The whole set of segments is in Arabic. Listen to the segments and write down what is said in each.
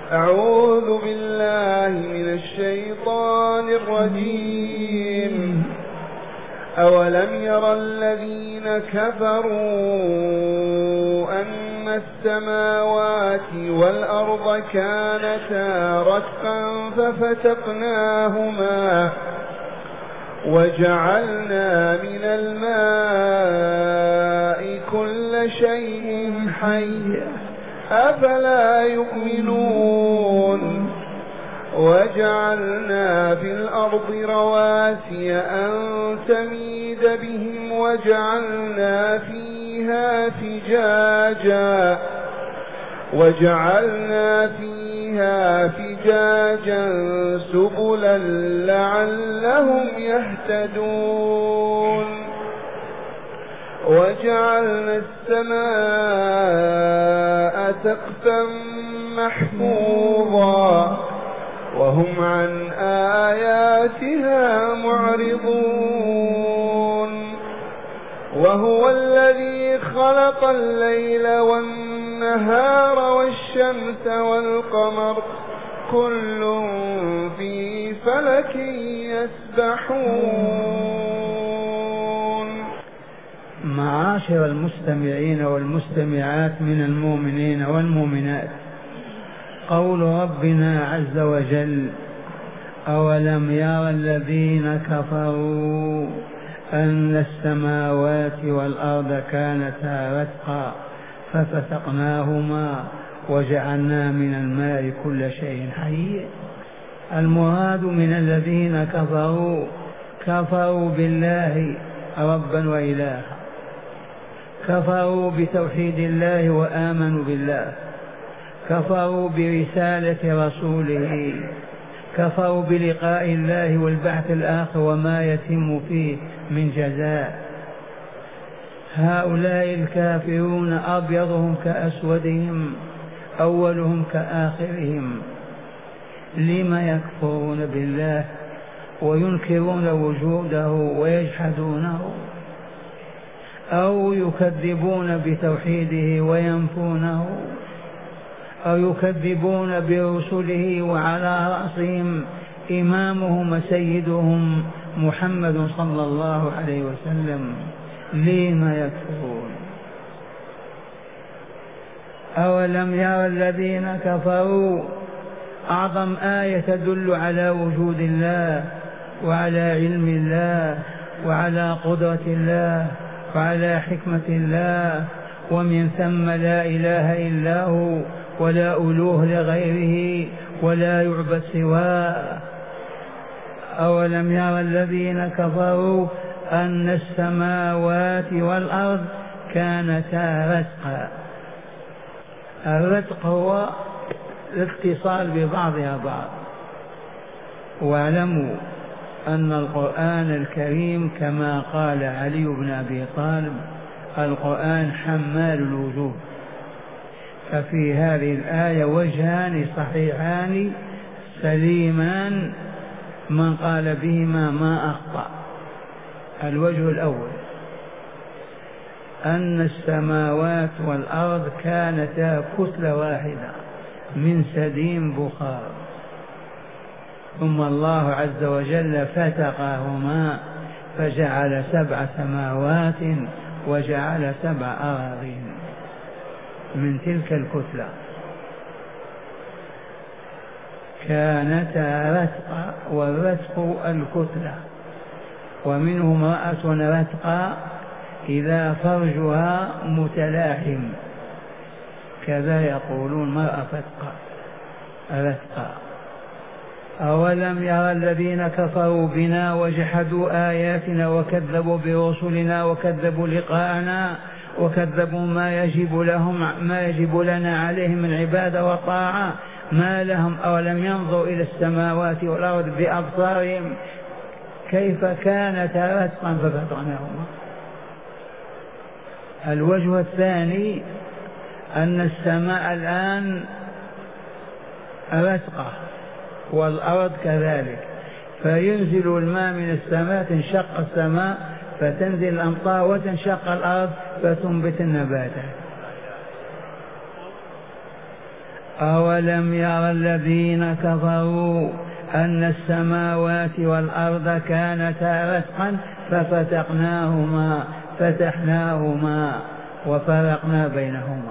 أعوذ بالله من الشيطان الرجيم. أولم ير الذين كفروا أن السماوات والأرض كانتا رتقا ففتقناهما وجعلنا من الماء كل شيء حي أفلا يؤمنون وجعلنا في الأرض رواسي أن تميد بهم وجعلنا فيها فجاجا سبلا لعلهم يهتدون وجعلنا السماء سقفا محفوظا وهم عن آياتها معرضون وهو الذي خلق الليل والنهار والشمس والقمر كل في فلك يسبحون. معاشر المستمعين والمستمعات من المؤمنين والمؤمنات، قول ربنا عز وجل: أولم يرى الذين كفروا أن السماوات والأرض كانتا رتقا ففتقناهما وجعلنا من الماء كل شيء حي. المراد من الذين كفروا بالله ربا وإلها، كفروا بتوحيد الله وآمنوا بالله، كفروا برسالة رسوله، كفروا بلقاء الله والبعث الآخر وما يتم فيه من جزاء. هؤلاء الكافرون أبيضهم كأسودهم أولهم كآخرهم. لم يكفرون بالله وينكرون وجوده ويجحدونه، أو يكذبون بتوحيده وينفونه، أو يكذبون برسله وعلى رأسهم إمامهم وسيدهم محمد صلى الله عليه وسلم. لما يكفرون؟ أولم يرى الذين كفروا أعظم آية تدل على وجود الله وعلى علم الله وعلى قدرة الله وعلى حكمة الله، ومن ثم لا إله إلا هو ولا ألوه لغيره ولا يعبد سواه. أولم يرى الذين كفروا أن السماوات والأرض كانتا رتقا. الرتق هو الاتصال ببعضها بعض. واعلموا أن القرآن الكريم كما قال علي بن أبي طالب: القرآن حمال الوجوه. ففي هذه الآية وجهان صحيحان سليمان من قال بهما ما أخطأ. الوجه الأول: أن السماوات والأرض كانتا كتلة واحدة من سديم بخار، ثم الله عز وجل فتقاهما فجعل 7 سماوات وجعل 7 أراضين من تلك الكتلة. كانتا رتقا، والرتق الكتلة، ومنه امرأة رتقا إذا فرجها متلاحم، كذا يقولون مرأة رتقا. أولم يرى الذين كفروا بنا وجحدوا آياتنا وكذبوا برسلنا وكذبوا لقاءنا وكذبوا ما يجب لنا عليهم من عبادة وطاعة ما لهم؟ أولم ينظروا إلى السماوات والأرض بأبصارهم كيف كانتا رتقا ففتقناهما. الوجه الثاني: أن السماء الآن رتقة والأرض كذلك، فينزل الماء من السماء، تنشق السماء فتنزل الأمطار وتنشق الأرض فتنبت النباتات. أولم يرى الذين كفروا أن السماوات والأرض كانتا رتقا فتحناهما وفرقنا بينهما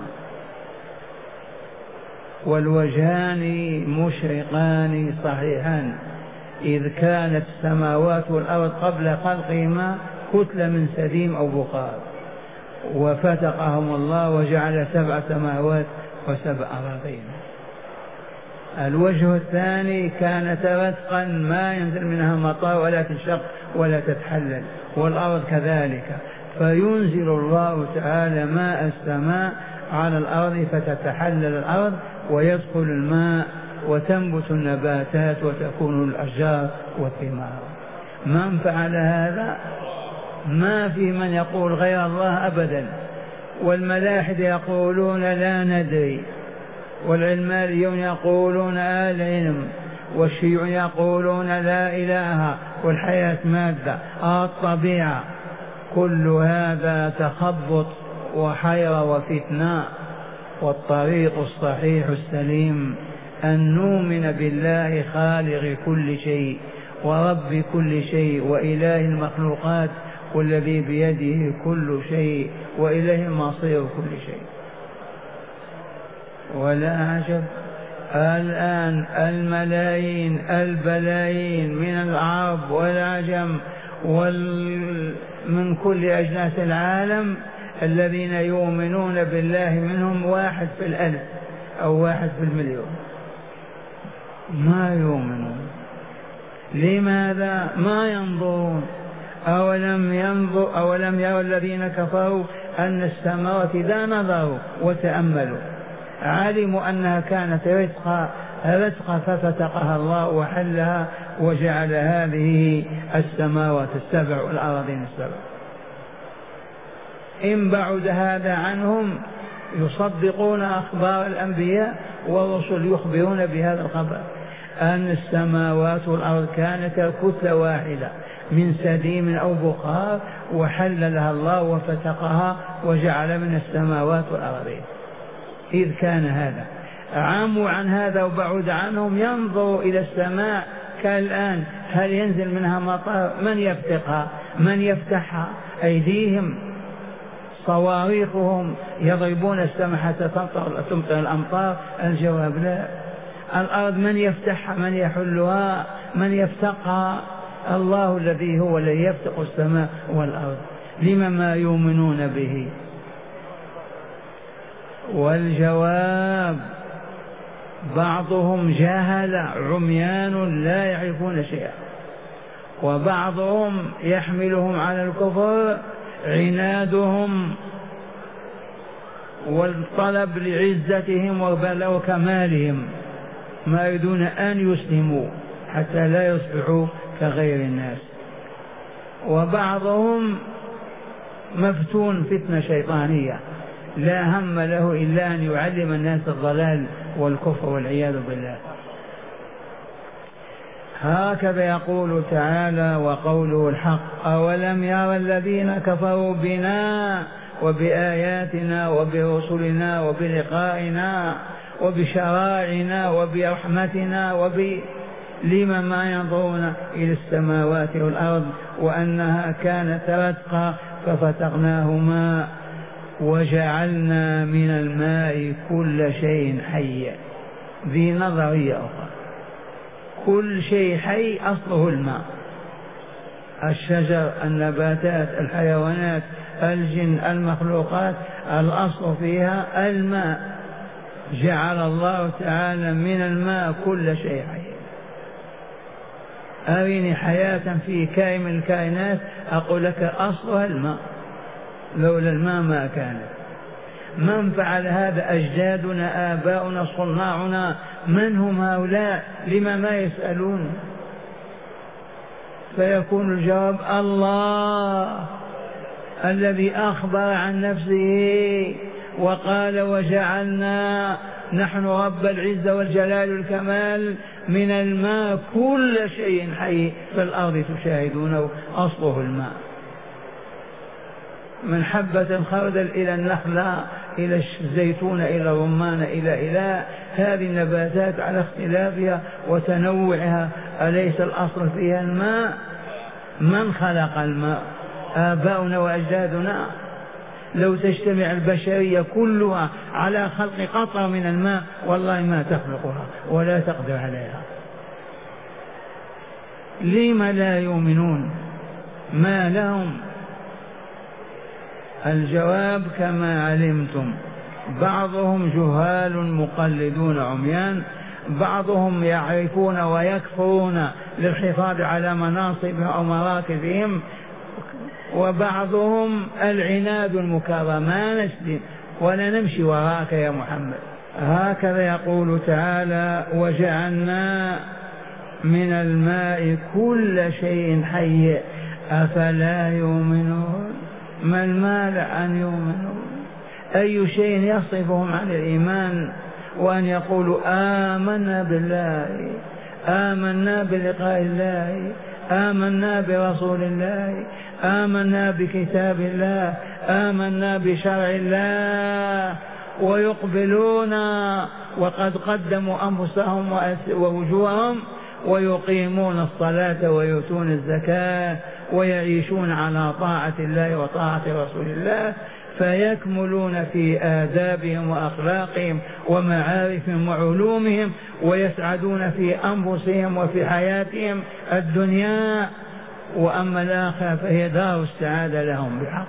والوجهان مشرقان صحيحان، إذ كانت السماوات والأرض قبل خلقهما كتلة من سديم أو بخار، وفتقهم الله وجعل 7 سماوات و7 أراضين. الوجه الثاني كانت رتقا ما ينزل منها مطر ولا تنشق ولا تتحلل، والأرض كذلك، فينزل الله تعالى ماء السماء على الأرض فتتحلل الأرض ويدخل الماء وتنبت النباتات وتكون الأشجار والثمار. من فعل هذا؟ ما في من يقول غير الله أبدا، والملاحد يقولون لا ندري، والعلمانيون يقولون العلم، والشيوعيون يقولون لا إله، والحياة مادة، الطبيعة. كل هذا تخبط وحيرة وفتنة، والطريق الصحيح السليم أن نؤمن بالله خالق كل شيء ورب كل شيء وإله المخلوقات والذي بيده كل شيء وإليه مصير كل شيء. ولا عجب الآن الملايين البلايين من العرب والعجم من كل أجناس العالم الذين يؤمنون بالله منهم 1 في 1000 أو 1 في 1,000,000 ما يؤمنون. لماذا؟ ما ينظرون. أولم يروا الذين كفروا أن السماوات إذا نظروا وتأملوا علموا أنها كانت رتقا ففتقها الله وحلها وجعل هذه السماوات 7 والأراضين 7. إن بعد هذا عنهم يصدقون أخبار الأنبياء والرسل يخبرون بهذا الخبر أن السماوات والأرض كانتا كتلة واحدة من سديم أو بخار وحللها الله وفتقها وجعل من السماوات والأرضين. إذ كان هذا عموا عن هذا وبعد عنهم ينظروا إلى السماء كالآن، هل ينزل منها مطر؟ من يفتقها؟ من يفتحها؟ أيديهم، صواريخهم يضربون السماء حتى تمطر الأمطار؟ الجواب لا. الأرض من يفتحها؟ من يحلها؟ من يفتقها؟ الله الذي هو الذي يفتق السماء والأرض. لما ما يؤمنون به؟ والجواب بعضهم جهل عميان لا يعرفون شيئا، وبعضهم يحملهم على الكفر عنادهم والطلب لعزتهم وكمالهم، ما يريدون أن يسلموا حتى لا يصبحوا كغير الناس. وبعضهم مفتون فتنة شيطانية لا هم له إلا أن يعلم الناس الضلال والكفر والعياذ بالله. هكذا يقول تعالى وقوله الحق: أولم يرى الذين كفروا بنا وبآياتنا وبرسلنا وبلقائنا وبشرائعنا وبرحمتنا لما ما ينظرون إلى السماوات والأرض وأنها كانت رتقا ففتقناهما وجعلنا من الماء كل شيء حي. ذي نظرية أخرى، كل شيء حي أصله الماء، الشجر، النباتات، الحيوانات، الجن، المخلوقات، الأصل فيها الماء. جعل الله تعالى من الماء كل شيء حي. أرني حياة في كائن من الكائنات أقول لك أصلها الماء، لولا الماء ما كانت. من فعل هذا؟ أجدادنا، آباؤنا، صناعنا. من هم هؤلاء؟ لما ما يسألون؟ فيكون الجواب الله الذي أخبر عن نفسه وقال: وجعلنا نحن رب العزة والجلال والكمال من الماء كل شيء حي في الأرض تشاهدونه أصله الماء. من حبة خردل إلى النخلة إلى الزيتون إلى الرمان إلى هذه النباتات على اختلافها وتنوعها. أليس الأصل فيها الماء؟ من خلق الماء؟ آباؤنا وأجدادنا. لو تجتمع البشرية كلها على خلق قطرة من الماء والله ما تخلقها ولا تقدر عليها. لم لا يؤمنون؟ ما لهم؟ الجواب كما علمتم، بعضهم جهال مقلدون عميان، بعضهم يعرفون ويكفرون للحفاظ على مناصبهم أو مراكزهم، وبعضهم العناد المكرر، ما نسلم ولا نمشي وراك يا محمد. هكذا يقول تعالى: وجعلنا من الماء كل شيء حي أفلا يؤمنون. ما المانع أن يؤمنوا؟ أي شيء يصرفهم عن الإيمان وأن يقولوا آمنا بالله، آمنا بلقاء الله، آمنا برسول الله، آمنا بكتاب الله، آمنا بشرع الله، ويقبلون وقد قدموا أنفسهم ووجوههم ويقيمون الصلاة ويؤتون الزكاة ويعيشون على طاعة الله وطاعة رسول الله، فيكملون في آدابهم وأخلاقهم ومعارفهم وعلومهم، ويسعدون في أنفسهم وفي حياتهم الدنيا، وأما الآخرة فهي دار السعادة لهم بحق.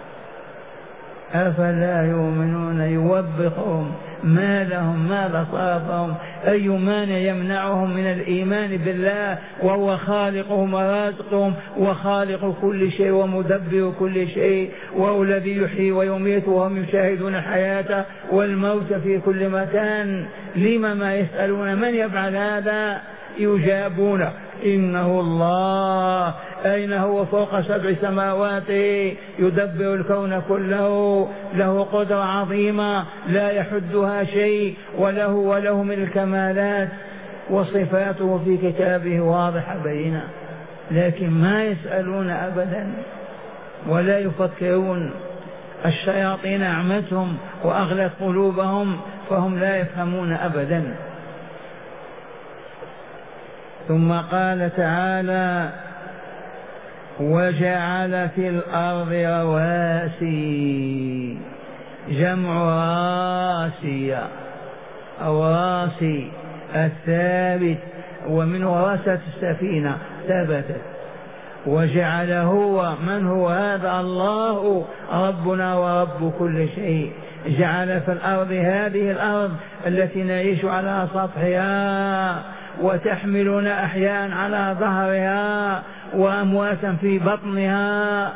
أفلا يؤمنون؟ يوبخهم، ما لهم؟ ماذا صابهم؟ أي مانع يمنعهم من الإيمان بالله وهو خالقهم ورازقهم وخالق كل شيء ومدبر كل شيء، وهو الذي يحيي ويميت وهم يشاهدون الحياة والموت في كل مكان. لما ما يسألون من يفعل هذا؟ يجابون إنه الله. أين هو؟ فوق 7 سماوات يدبر الكون كله، له قدرة عظيمة لا يحدها شيء، وله من الكمالات، وصفاته في كتابه واضحة بينة، لكن ما يسألون أبدا ولا يفكرون. الشياطين أعمتهم وأغلت قلوبهم فهم لا يفهمون أبدا. ثم قال تعالى: وجعل في الأرض رواسي، جمع راسية أو راسي الثابت، ومن ورثة السفينة ثبتت. وجعل هو، من هو هذا؟ الله ربنا ورب كل شيء. جعل في الأرض، هذه الأرض التي نعيش على سطحها وتحملنا أحياء على ظهرها وأمواتا في بطنها.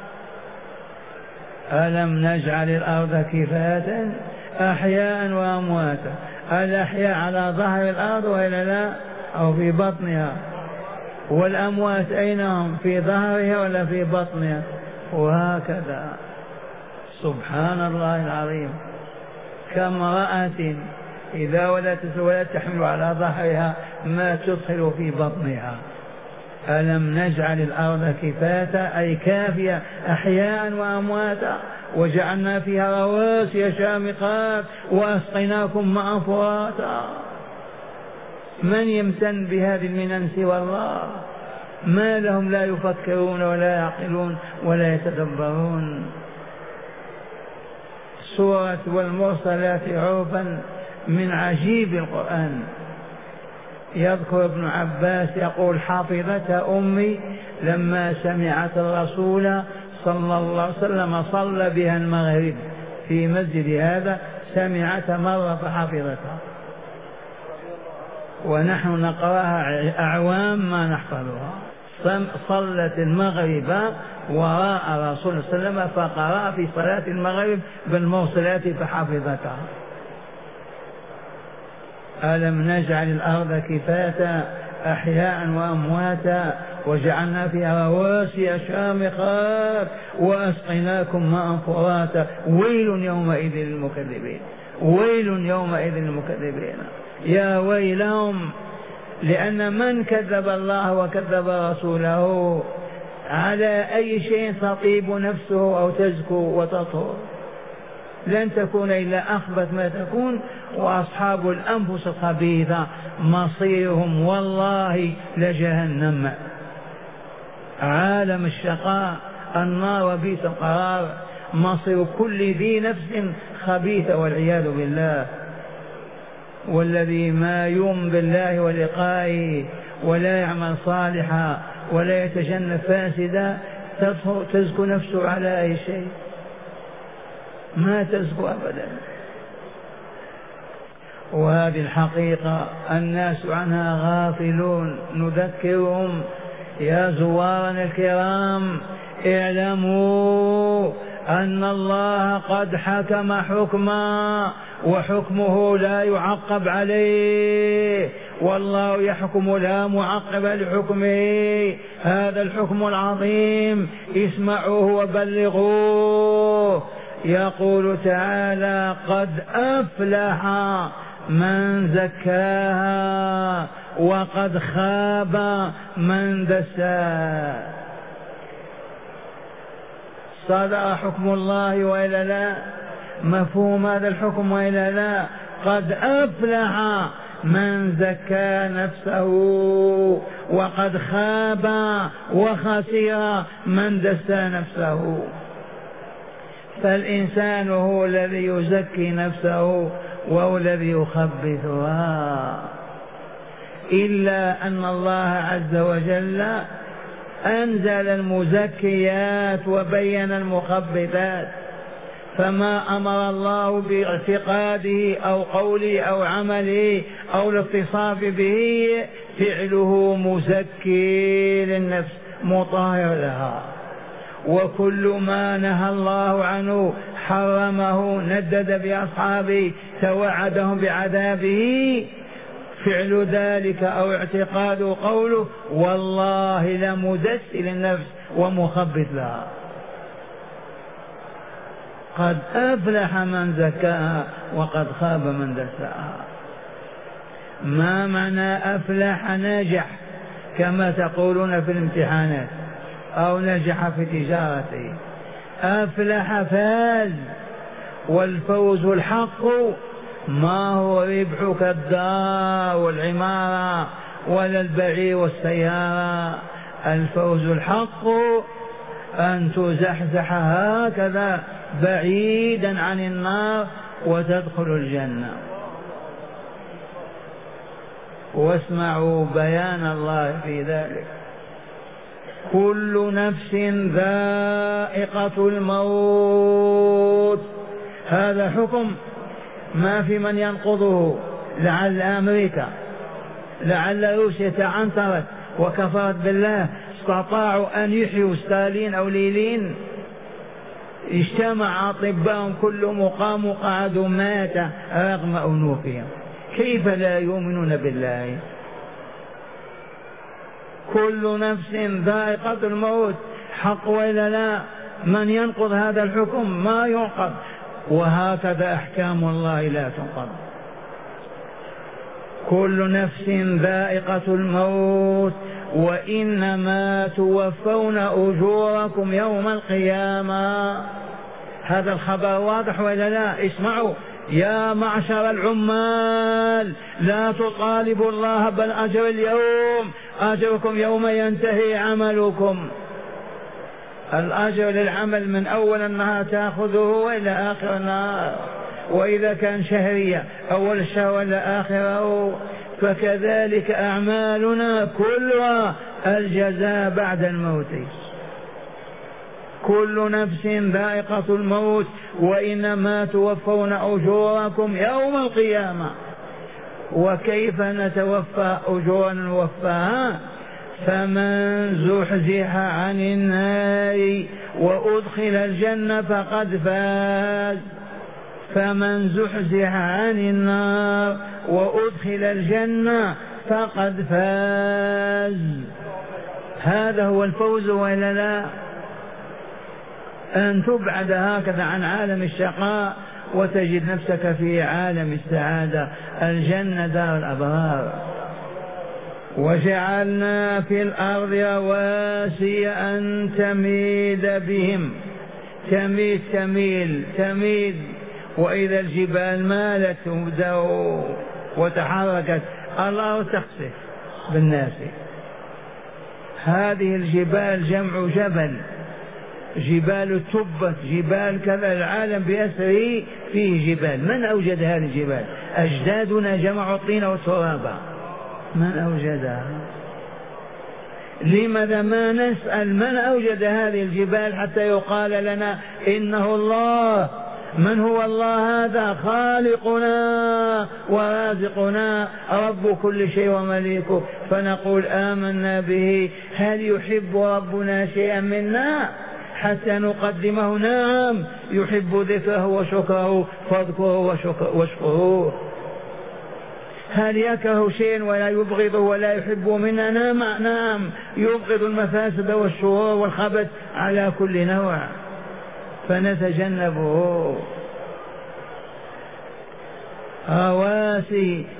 ألم نجعل الأرض كفاة؟ أحياء وأمواتا. الأحياء على ظهر الأرض وإلا لا؟ أو في بطنها. والأموات أين هم؟ في ظهرها ولا في بطنها؟ وهكذا. سبحان الله العظيم. كم امرأة إذا ولدت تحمل على ظهرها ما تدخل في بطنها. ألم نجعل الأرض كفاة أي كافية أحياء وأمواتا، وجعلنا فيها رواسي شامخات وأسقيناكم ماء فراتا. من يمتن بهذه المنن سوى الله؟ ما لهم لا يفكرون ولا يعقلون ولا يتدبرون. سورة والمرسلات عرفا من عجيب القرآن. يذكر ابن عباس يقول: حافظة أمي لما سمعت الرسول صلى الله عليه وسلم صلى بها المغرب في مسجد هذا، سمعت مرة فحفظتها، ونحن نقرأها أعوام ما نحفظها. صلت المغرب وراء رسول الله صلى الله عليه وسلم فقرأ في صلاة المغرب بالمرسلات فحفظتها. ألم نجعل الأرض كفاة أحياء وأمواتا وجعلنا فيها رواسي شامخات وأسقيناكم ماء فراتا. ويل يومئذ للمكذبين، ويل يومئذ للمكذبين. يا ويلهم، لأن من كذب الله وكذب رسوله على أي شيء تطيب نفسه أو تزكو وتطهر؟ لن تكون إلا أخبث ما تكون. وأصحاب الأنفس الخبيثة مصيرهم والله لجهنم، عالم الشقاء، النار وبئس القرار، مصير كل ذي نفس خبيثة والعياذ بالله. والذي ما يؤمن بالله ولقائه ولا يعمل صالحا ولا يتجنب فاسدا تزكو نفسه على أي شيء؟ ما تزكو أبدا. وهذه الحقيقة الناس عنها غافلون. نذكرهم يا زوارنا الكرام اعلموا أن الله قد حكم حكما وحكمه لا يعقب عليه، والله يحكم لا معقب لحكمه. هذا الحكم العظيم اسمعوه وبلغوه. يقول تعالى قد أفلح من زكاها وقد خاب من دساها. صدر حكم الله وإلا لا؟ مفهوم هذا الحكم وإلا لا؟ قد أفلح من زكى نفسه وقد خاب وخسر من دسى نفسه. فالإنسان هو الذي يزكي نفسه وهو الذي يخبثها، إلا أن الله عز وجل أنزل المزكيات وبين المخبثات. فما أمر الله باعتقاده أو قوله أو عمله أو الاتصاف به فعله مزكي للنفس مطهر لها. وكل ما نهى الله عنه حرمه ندد بأصحابه توعدهم بعذابه، فعل ذلك أو اعتقاد قوله والله لمدس للنفس ومخبث لها. قد أفلح من زكاها وقد خاب من دساها. ما معنى أفلح؟ نجح كما تقولون في الامتحانات أو نجح في تجارته. أفلح فاز. والفوز الحق ما هو ربحك الدار والعمارة ولا البعير والسيارة. الفوز الحق أن تزحزح هكذا بعيدا عن النار وتدخل الجنة. واسمعوا بيان الله في ذلك. كل نفس ذائقة الموت. هذا حكم ما في من ينقضه. لعل أمريكا لعل روسيا تعنترت وكفرت بالله استطاعوا أن يحيوا ستالين أو ليلين. اجتمع أطباء كلهم وقاموا قعدوا مات رغم أنوفهم. كيف لا يؤمنون بالله؟ كل نفس ذائقة الموت حق وإلا لا؟ من ينقض هذا الحكم؟ ما ينقض. وهكذا أحكام الله لا تنقض. كل نفس ذائقة الموت وإنما توفون أجوركم يوم القيامة. هذا الخبر واضح ولا لا؟ اسمعوا يا معشر العمال لا تطالبوا الله بالأجر اليوم، أجركم يوم ينتهي عملكم. الأجر للعمل من أول النهار تأخذه إلى آخر النهار، وإذا كان شهرية أول الشهر ولا آخره. فكذلك أعمالنا كلها الجزاء بعد الموت. كل نفس ذائقة الموت وإنما توفون أجوركم يوم القيامة. وكيف نتوفى أجورا نوفاها؟ فمن زحزح عن النار وأدخل الجنة فقد فاز. فمن زحزح عن النار وأدخل الجنة فقد فاز. هذا هو الفوز وإلا لا؟ أن تبعد هكذا عن عالم الشقاء وتجد نفسك في عالم السعادة، الجنة دار الأبرار. وجعلنا في الأرض رواسي أن تميد بهم. تميد وإذا الجبال مالت وتحركت الأرض تخسف بالناس. هذه الجبال جمع جبل، جبال تبت، جبال كذا، العالم بأسره فيه جبال. من أوجد هذه الجبال؟ أجدادنا جمعوا الطين والتراب، من أوجدها؟ لماذا ما نسأل من أوجد هذه الجبال حتى يقال لنا إنه الله؟ من هو الله هذا؟ خالقنا ورازقنا رب كل شيء ومليكه، فنقول آمنا به. هل يحب ربنا شيئا منا حتى نقدمه؟ نعم، يحب ذكره وشكره، فاذكره واشكروه. هل يكره شيئا ولا يبغضه ولا يحبه منا؟ نعم، يبغض المفاسد والشرور والخبث على كل نوع، فنتجنبه. رواسي،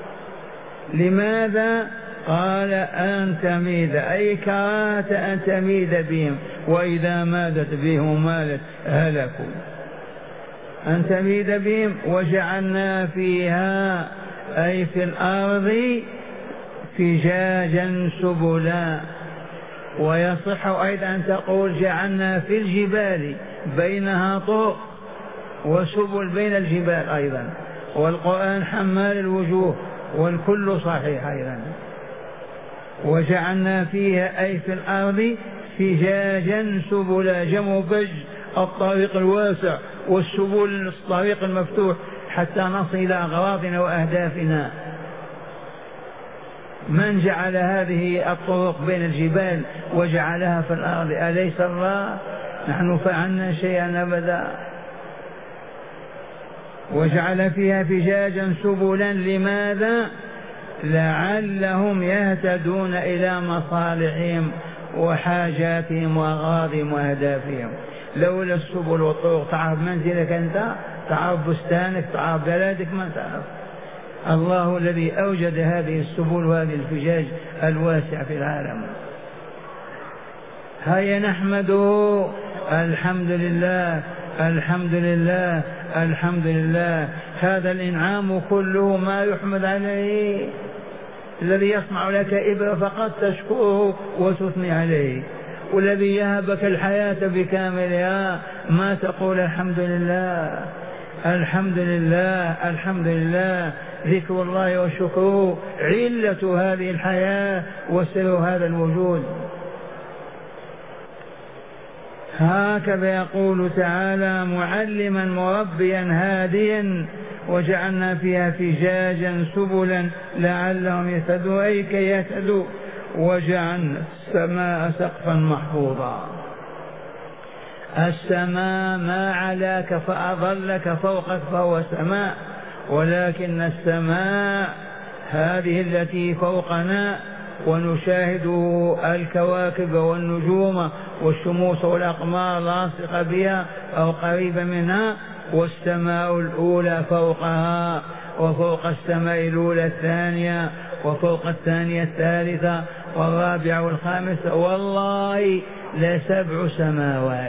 لماذا؟ قال أن تميد، أي كراهة أن تميد بهم، وإذا مادت بهم مالت هلكوا. أن تميد بهم. وجعلنا فيها، أي في الأرض، فجاجا سبلا. ويصح أيضا أن تقول جعلنا في الجبال بينها طرق وسبل بين الجبال أيضا، والقرآن حمال الوجوه والكل صحيح أيضا. وجعلنا فيها، أي في الأرض، فجاجا سبلا، جمع فج الطريق الواسع، والسبل الطريق المفتوح حتى نصل إلى أغراضنا وأهدافنا. من جعل هذه الطرق بين الجبال وجعلها في الأرض؟ أليس الله؟ نحن فعلنا شيئا أبدا. وجعل فيها فجاجا سبلا، لماذا؟ لعلهم يهتدون إلى مصالحهم وحاجاتهم وأغراضهم وأهدافهم. لولا السبل والطرق تعرف منزلك أنت، تعرف بستانك، تعرف بلدك، ما تعرف. الله الذي أوجد هذه السبل وهذه الفجاج الواسعة في العالم. هيا نحمده، الحمد لله، الحمد لله، الحمد لله. هذا الإنعام كله ما يحمد عليه. الذي يصنع لك إبرة فقط تشكره وتثني عليه، والذي يهبك الحياة بكاملها ما تقول الحمد لله، الحمد لله، الحمد لله. ذكر الله وشكره علة هذه الحياة وسر هذا الوجود. هكذا يقول تعالى معلما مربيا هاديا. وجعلنا فيها فجاجا سبلا لعلهم يهتدون، أي كي يهتدوا. وجعلنا السماء سقفا محفوظا. السماء ما علاك فأظلك فوقك فهو سماء، ولكن السماء هذه التي فوقنا ونشاهد الكواكب والنجوم والشموس والأقمار لاصقة بها أو قريبة منها، والسماء الأولى فوقها، وفوق السماء الأولى الثانية، وفوق الثانية الثالثة، والرابعة والخامسة، والله ل7 سماوات،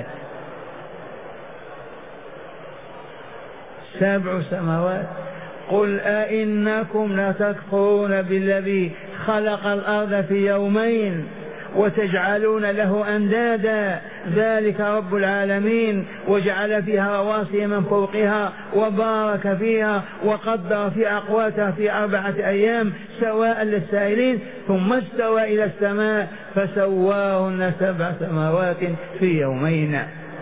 7 سماوات. قل أئنكم لتكفرون بالذي خلق الأرض في يومين وتجعلون له أندادا، ذلك رب العالمين. وجعل فيها رواسي من فوقها وبارك فيها وقدر في أقواتها في 4 أيام سواء للسائلين، ثم استوى إلى السماء فسواهن 7 سماوات في يومين.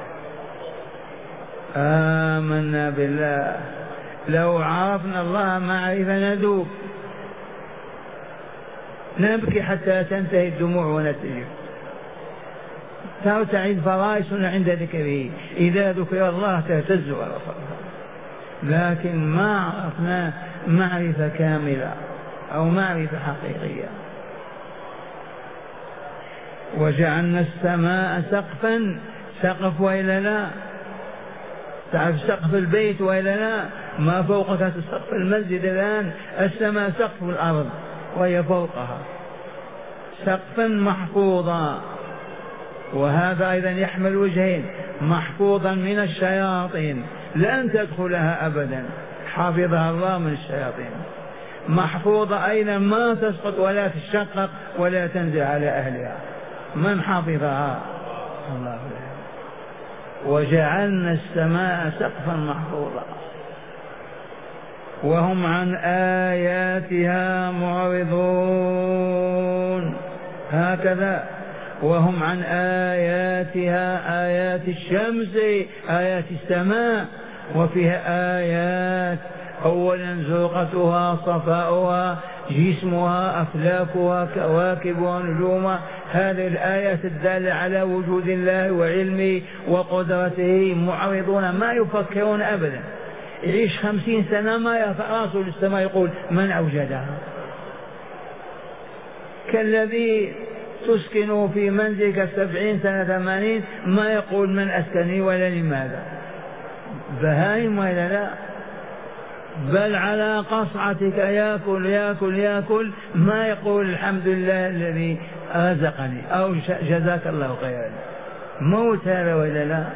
آمنا بالله. لو عرفنا الله معرفة ندوب، نبكي حتى تنتهي الدموع ونتجف، ترتعد فرائسنا عند ذكره، إذا ذكر الله تهتز ورفضها. لكن ما عرفنا معرفة كاملة أو معرفة حقيقية. وجعلنا السماء سقفا، سقف وإلا لا؟ تعرف سقف البيت وإلا لا؟ ما فوقك سقف المسجد الآن، السماء سقف الأرض وهي فوقها، سقفا محفوظا. وهذا أيضا يحمل وجهين: محفوظا من الشياطين لن تدخلها أبدا، حافظها الله من الشياطين، محفوظة أيضا ما تسقط ولا تشقق ولا تنزل على أهلها. من حافظها؟ الله. وجعلنا السماء سقفا محفوظا وهم عن آياتها معرضون. هكذا وهم عن آياتها، آيات الشمس، آيات السماء، وفيها آيات: أولا زرقتها، صفاؤها، جسمها، أفلاكها، كواكبها، نجومها. هذه الآيات الدالة على وجود الله وعلمه وقدرته. معرضون، ما يفكرون أبدا. يعيش 50 سنة ما يرفع راسه للسماء يقول من أوجدها. كالذي تسكن في منزلك 70 سنة 80 ما يقول من أسكني ولا لماذا. بهائم ولا لا؟ بل على قصعتك يأكل يأكل يأكل ما يقول الحمد لله الذي رزقني أو جزاك الله خيرا. موت هذا ولا لا؟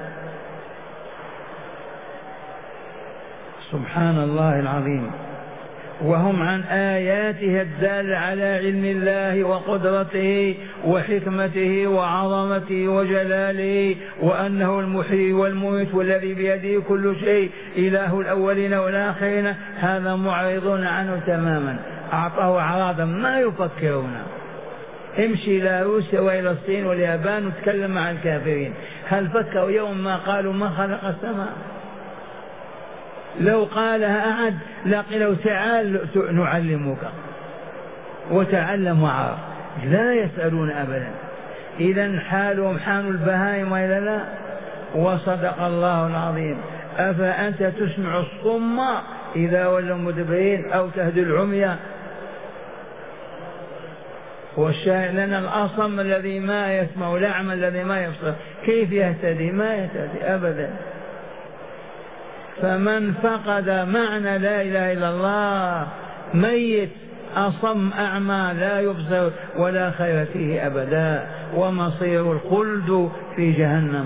سبحان الله العظيم. وهم عن آياته الدالة على علم الله وقدرته وحكمته وعظمته وجلاله، وأنه المحيي والمميت والذي بيده كل شيء، إله الأولين والآخرين. هذا معرضون عنه تماما، أعطاه أعراضا ما يفكرون. امشي إلى روسيا وإلى الصين واليابان وتكلم مع الكافرين، هل فكروا يوم ما قالوا ما خلق السماء؟ لو قالها أحد لقلوا تعال نعلمك وتعلم وعرف. لا يسألون أبدا. إذن حالهم حال البهائم وإلا لا؟ وصدق الله العظيم. أفأنت تسمع الصم إذا ولوا مدبرين أو تهدي العمي؟ والشاهد لنا الأصم الذي ما يسمع، الأعمى الذي ما يبصر، كيف يهتدي؟ ما يهتدي أبدا. فمن فقد معنى لا إله إلا الله ميت أصم أعمى لا يبصر ولا خير فيه أبدا، ومصير الخلد في جهنم.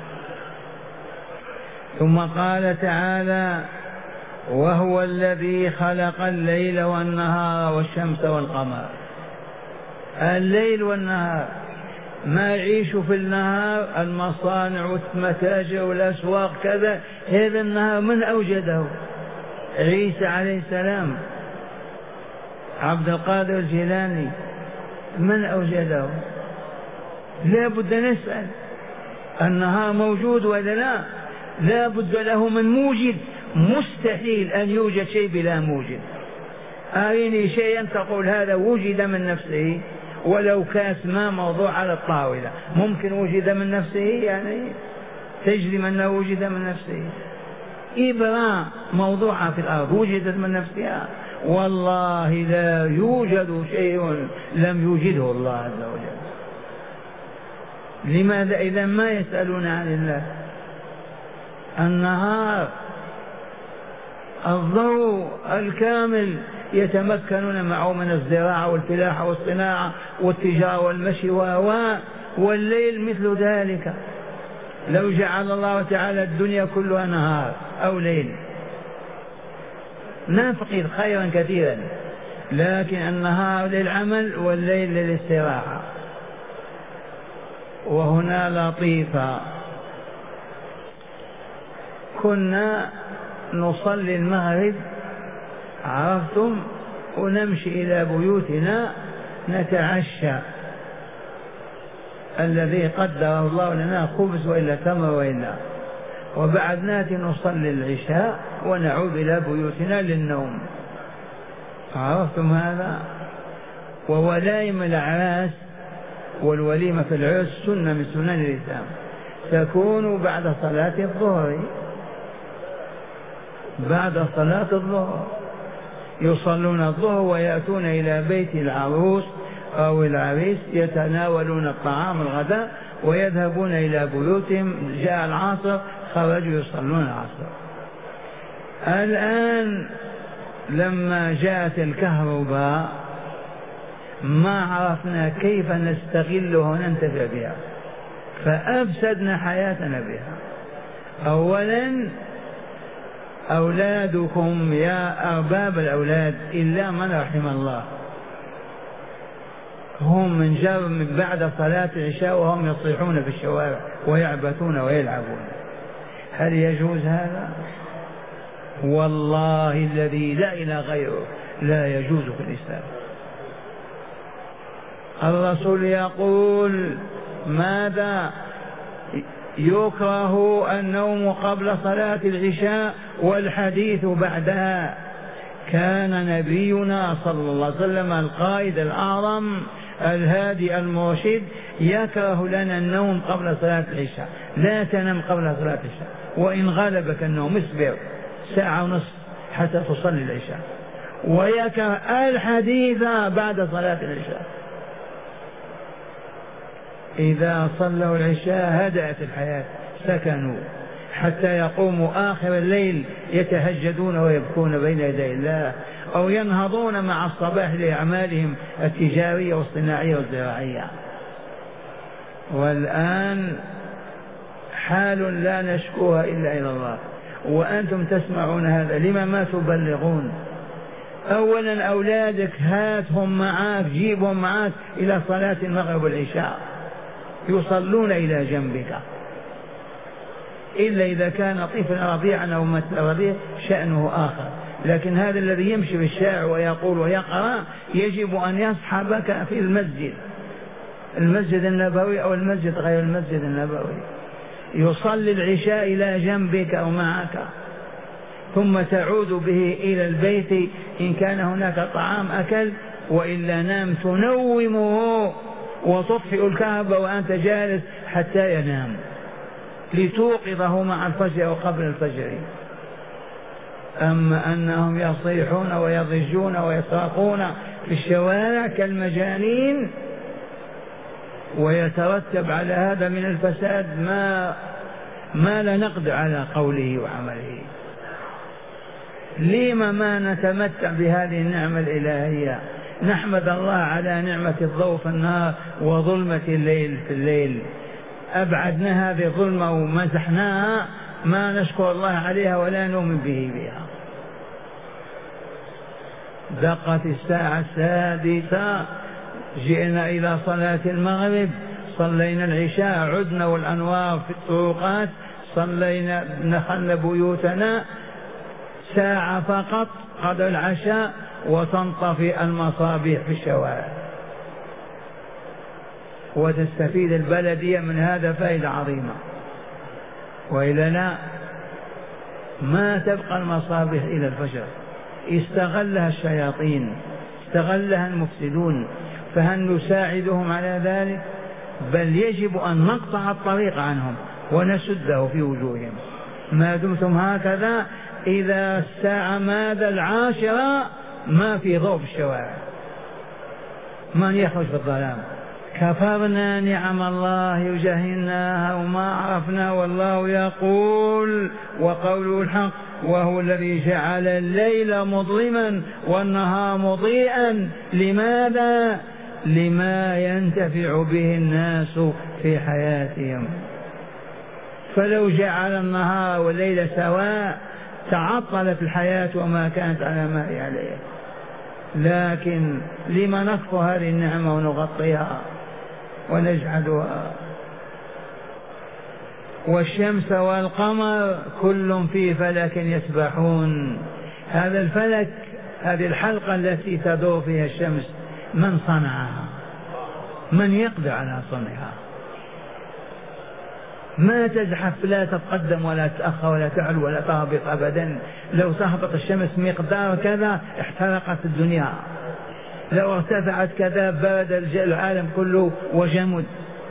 ثم قال تعالى: وهو الذي خلق الليل والنهار والشمس والقمر. الليل والنهار، ما يعيش في النهار المصانع والمتاجر والأسواق كذا، هذا النهار من أوجده؟ عيسى عليه السلام، عبد القادر الجيلاني، من أوجده؟ لا بد نسأل. النهار موجود ولا لا؟ لا بد له من موجد. مستحيل أن يوجد شيء بلا موجد. أريني شيئا تقول هذا وجد من نفسه، ولو كاس ماء موضوع على الطاولة ممكن وجد من نفسه؟ يعني تجزم أنه وجد من نفسه؟ إبرة موضوعة في الأرض وجدت من نفسها؟ والله لا يوجد شيء لم يوجده الله عز وجل. لماذا إذا ما يسألون عن الله؟ النهار الضوء الكامل يتمكنون معه من الزراعة والفلاحة والصناعة والتجارة والمشي والليل مثل ذلك. لو جعل الله تعالى الدنيا كلها نهار أو ليل نفقد خيرا كثيرا، لكن النهار للعمل والليل للاستراحة. وهنا لطيفة، كنا نصلي المغرب عرفتم ونمشي إلى بيوتنا نتعشى، الذي قدره الله لنا خبز وإلا تمر وإلا، وبعد ناتي نصلي العشاء ونعود إلى بيوتنا للنوم. عرفتم هذا؟ وولائم الأعراس والوليمة في العرس سنة من سنن الإسلام، تكون بعد صلاة الظهر. بعد صلاة الظهر يصلون الظهر ويأتون إلى بيت العروس أو العريس يتناولون الطعام الغداء ويذهبون إلى بيوتهم. جاء العصر خرجوا يصلون العصر. الآن لما جاءت الكهرباء ما عرفنا كيف نستغلها وننتفع بها، فأفسدنا حياتنا بها. أولا أولادكم يا أرباب الأولاد إلا من رحم الله، هم من بعد صلاة العشاء وهم يصيحون في الشوارع ويعبثون ويلعبون. هل يجوز هذا؟ والله الذي لا إله غيره لا يجوز في الإسلام. الرسول يقول ماذا؟ يكره النوم قبل صلاة العشاء والحديث بعدها. كان نبينا صلى الله عليه وسلم القائد الأعظم الهادي المرشد يكره لنا النوم قبل صلاة العشاء. لا تنم قبل صلاة العشاء، وإن غلبك النوم اصبر ساعة ونصف حتى تصلي العشاء. ويكره الحديث بعد صلاة العشاء. إذا صلوا العشاء هدأت الحياة، سكنوا حتى يقوموا آخر الليل يتهجدون ويبكون بين يدي الله، أو ينهضون مع الصباح لأعمالهم التجارية والصناعية والزراعية. والآن حال لا نشكوها إلا إلى الله، وأنتم تسمعون هذا، لما ما تبلغون؟ أولا أولادك هاتهم معاك، جيبهم معاك إلى صلاة المغرب والعشاء يصلون إلى جنبك، إلا إذا كان طفلا رضيعا أو مثل رضيع شأنه آخر. لكن هذا الذي يمشي في الشارع ويقول ويقرأ يجب أن يصحبك في المسجد النبوي أو المسجد غير المسجد النبوي، يصلي العشاء إلى جنبك أو معك، ثم تعود به إلى البيت إن كان هناك طعام أكل، وإلا نام تنومه وتطفئ الكهرباء وأنت جالس حتى ينام لتوقظه مع الفجر أو قبل الفجر. أما أنهم يصيحون ويضجون ويصرخون في الشوارع كالمجانين ويترتب على هذا من الفساد ما لا نقدر على قوله وعمله. لما ما نتمتع بهذه النعمة الإلهية؟ نحمد الله على نعمة الضوء في النهار وظلمة الليل في الليل. أبعدنا هذه الظلمة ومزحناها، ما نشكر الله عليها ولا نؤمن به بها. دقت الساعة 6، جئنا إلى صلاة المغرب، صلينا العشاء، عدنا والأنوار في الطرقات، صلينا دخلنا بيوتنا، ساعة فقط قبل العشاء وتنطفئ المصابيح في الشوارع، وتستفيد البلدية من هذا فائدة عظيمة. وإلا لا ما تبقى المصابيح إلى الفجر. استغلها الشياطين، استغلها المفسدون، فهل نساعدهم على ذلك؟ بل يجب أن نقطع الطريق عنهم ونسده في وجوههم. ما دمتم هكذا إذا الساعة ماذا 10 ما في ضوء في الشوارع، من يخرج في الظلام؟ كفرنا نعم الله جهلناها وما عرفنا. والله يقول وقوله الحق: وهو الذي جعل الليل مظلما والنهار مضيئا. لماذا؟ لما ينتفع به الناس في حياتهم. فلو جعل النهار والليل سواء تعطلت الحياة وما كانت على ما هي عليه. لكن لما نكفر هذه النعمة ونغطيها ونجحدها؟ والشمس والقمر كل في فلك يسبحون. هذا الفلك، هذه الحلقة التي تدور فيها الشمس، من صنعها؟ من يقدر على صنعها؟ ما تزحف، لا تتقدم ولا تتأخر ولا تعلو ولا تهبط أبدا. لو تهبط الشمس مقدار كذا احترقت الدنيا، لو ارتفعت كذا برد العالم كله وجمد.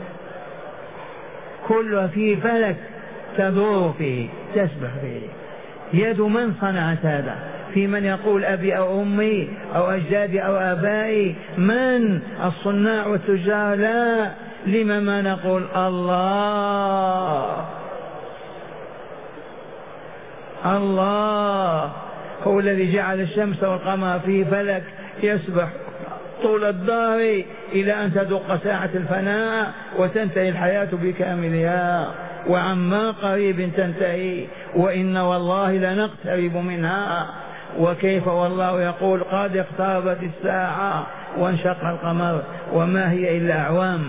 كلها في فلك تدور فيه تسبح فيه. يد من صنعت هذا؟ في من يقول أبي أو أمي أو أجدادي أو آبائي؟ من الصناع والتجار؟ لا. لما ما نقول الله؟ الله هو الذي جعل الشمس والقمر في فلك يسبح طول الدهر إلى أن تدق ساعة الفناء وتنتهي الحياة بكاملها. وعما قريب تنتهي، وإن والله لنقترب منها. وكيف والله يقول قد اقتربت الساعة وانشق القمر وما هي إلا أعوام.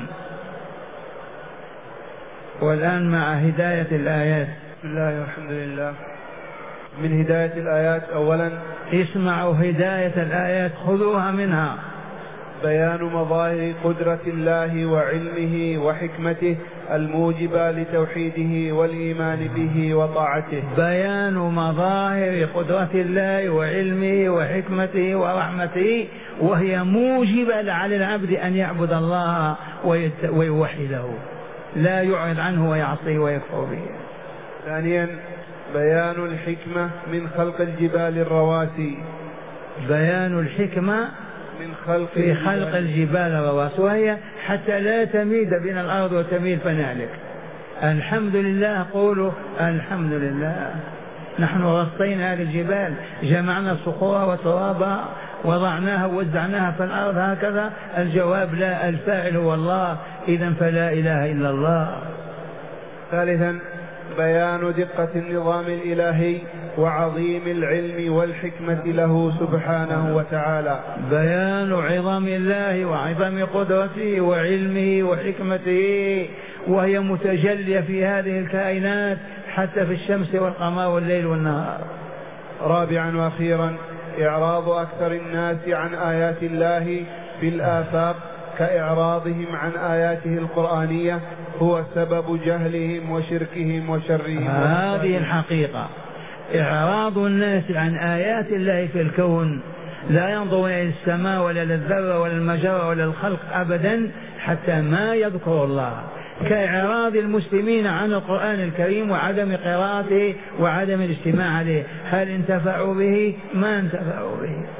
والآن مع هداية الآيات. بسم الله والحمد لله. من هداية الآيات أولا اسمعوا هداية الآيات خذوها منها. بيان مظاهر قدرة الله وعلمه وحكمته الموجبة لتوحيده والإيمان به وطاعته. بيان مظاهر قدرة الله وعلمه وحكمته ورحمته، وهي موجبة على العبد أن يعبد الله ويوحده، لا يعرض عنه ويعصيه ويكفر به. ثانيا بيان الحكمة من خلق الجبال الرواسي. بيان الحكمة في خلق الجبال الرواسي، وهي حتى لا تميد بين الأرض وتميل فنهلك. الحمد لله، قولوا الحمد لله. نحن رصينا هذه الجبال، جمعنا الصخور وترابها وضعناها ووزعناها في الأرض هكذا. الجواب لا، الفاعل هو الله، إذن فلا إله إلا الله. ثالثا بيان دقة النظام الإلهي وعظيم العلم والحكمة له سبحانه وتعالى. بيان عظم الله وعظم قدرته وعلمه وحكمته، وهي متجلية في هذه الكائنات حتى في الشمس والقمر والليل والنهار. رابعا وأخيرا إعراض أكثر الناس عن آيات الله في الآفاق كإعراضهم عن آياته القرآنية هو سبب جهلهم وشركهم وشرهم. هذه الحقيقة، إعراض الناس عن آيات الله في الكون، لا ينظر إلى السماء ولا للذرة ولا المجرة ولا الخلق أبدا حتى ما يذكر الله، كإعراض المسلمين عن القرآن الكريم وعدم قراءته وعدم الاجتماع عليه. هل انتفعوا به؟ ما انتفعوا به.